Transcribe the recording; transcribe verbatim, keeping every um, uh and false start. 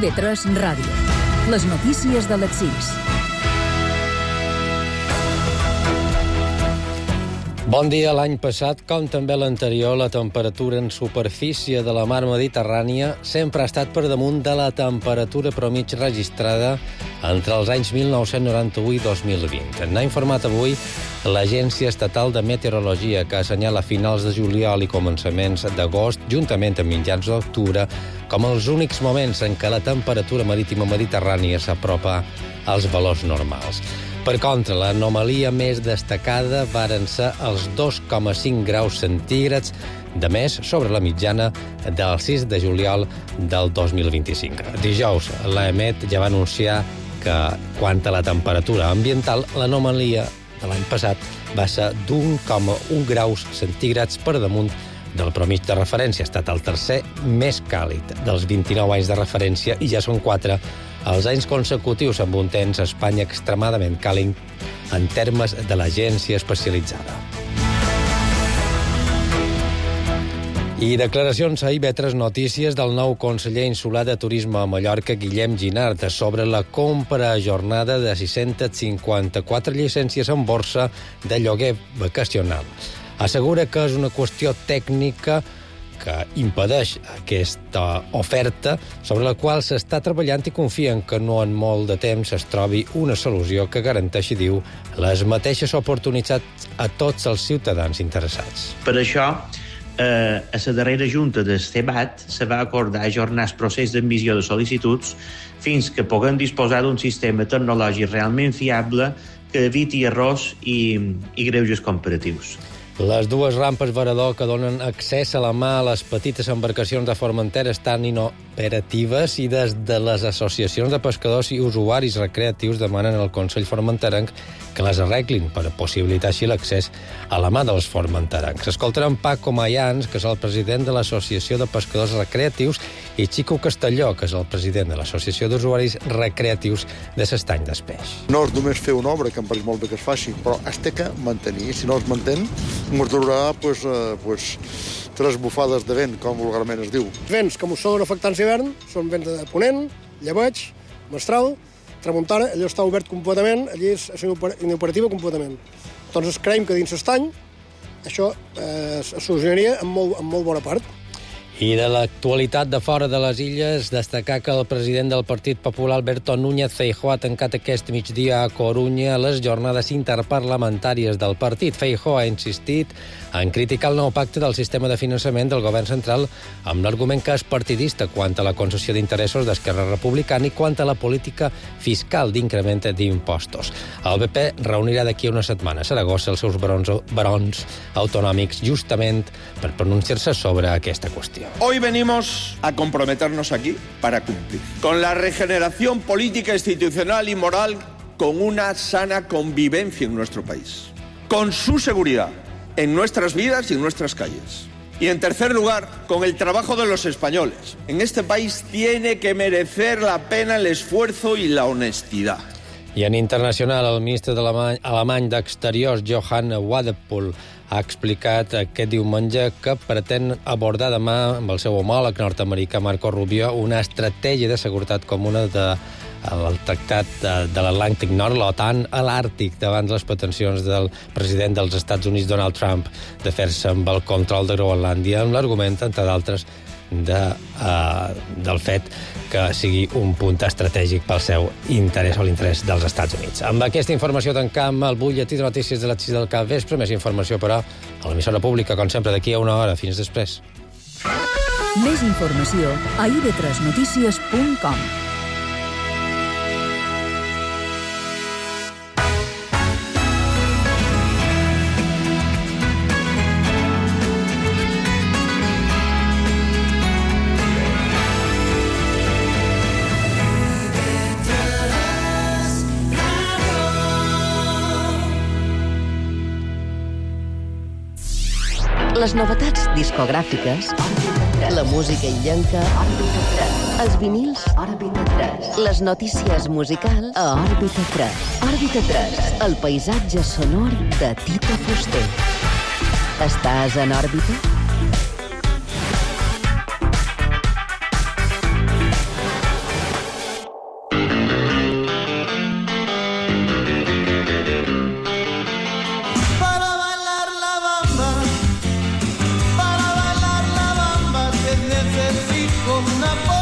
I B tres Ràdio. Les notícies de les sis. Bon dia. L'any passat, com també l'anterior, la temperatura en superfície de la mar Mediterrània sempre ha estat per damunt de la temperatura promig registrada entre els anys mil nou-cents noranta-u i dos mil vint. N'ha informat avui l'Agència Estatal de Meteorologia, que assenyala finals de juliol i començaments d'agost, juntament amb mitjans d'octubre, com els únics moments en què la temperatura marítima mediterrània s'apropa als valors normals. Per contra, l'anomalia més destacada varen ser els dos coma cinc graus centígrads de més sobre la mitjana del sis de juliol del dos mil vint-i-cinc. Dijous, l'EMET ja va anunciar que, quant a la temperatura ambiental, l'anomalia de l'any passat va ser d'un coma un graus centígrads per damunt del promig de referència. Ha estat el tercer més càlid dels vint-i-nou anys de referència i ja són quatre els anys consecutius amb un temps a Espanya extremadament càlid en termes de l'agència especialitzada. I declaracions a I B tres Notícies del nou conseller insular de Turisme a Mallorca, Guillem Ginard, sobre la compra ajornada de sis-cents cinquanta-quatre llicències en borsa de lloguer vacacional. Assegura que és una qüestió tècnica que impedeix aquesta oferta, sobre la qual s'està treballant i confien que no en molt de temps es trobi una solució que garanteixi, diu, les mateixes oportunitats a tots els ciutadans interessats. Per això, eh, a la darrera junta del C E B A T se va acordar ajornar el procés d'admissió de sol·licituds fins que puguem disposar d'un sistema tecnològic realment fiable que eviti errors i, i greuges comparatius. Les dues rampes varador que donen accés a la mà a les petites embarcacions de Formentera estan inoperatives i des de les associacions de pescadors i usuaris recreatius demanen al Consell Formenterenc que les arreglin per possibilitar així l'accés a la mà dels formenterencs. Escoltarem Paco Mayans, que és el president de l'Associació de Pescadors Recreatius, i Chico Castelló, que és el president de l'Associació d'Usuaris Recreatius de l'Estany d'Espeix. No és només fer una obra, que em pareix molt bé que es faci, però es té que mantenir. Si no es mantén, ens durarà pues, eh, pues, tres bufades de vent, com vulgarment es diu. Els vents que ens solen afectar en l'hivern són vents de ponent, llebeig, mestral, tramuntana, allò està obert completament, allí és inoperativa completament. Doncs creiem que dins l'estany això eh, es solucionaria en molt, en molt bona part. I de l'actualitat de fora de les illes, destacar que el president del Partit Popular, Alberto Núñez Feijóo, ha tancat aquest migdia a Corunya les jornades interparlamentàries del partit. Feijóo ha insistit en criticar el nou pacte del sistema de finançament del govern central amb l'argument que és partidista quant a la concessió d'interessos d'Esquerra Republicana i quant a la política fiscal d'increment d'impostos. El B P reunirà d'aquí una setmana a Saragossa els seus barons, barons autonòmics justament per pronunciar-se sobre aquesta qüestió. Hoy venimos a comprometernos aquí para cumplir con la regeneración política, institucional y moral, con una sana convivencia en nuestro país, con su seguridad en nuestras vidas y en nuestras calles. Y en tercer lugar, con el trabajo de los españoles. En este país tiene que merecer la pena el esfuerzo y la honestidad. I en internacional, el ministre de alemany d'Exteriors, Johann Wadephul, ha explicat aquest diumenge que pretén abordar demà amb el seu homòleg nord-americà Marco Rubio una estratègia de seguretat comuna de el tractat de l'Atlàntic Nord, l'OTAN, a l'Àrtic, davant les pretensions del president dels Estats Units, Donald Trump, de fer-se amb el control de Groenlàndia, amb l'argument, entre d'altres, de, uh, del fet que sigui un punt estratègic pel seu interès o l'interès dels Estats Units. Amb aquesta informació tancam el butlletí de notícies de les sis del capvespre. Més informació, però, a l'emissora pública, com sempre, d'aquí a una hora. Fins després. Més informació a i b tres notícies punt com. Les novetats discogràfiques, la música illenca, els vinils, les notícies musicals a Òrbita tres. Òrbita tres, el paisatge sonor de Tito Fuster. Estàs en òrbita? con una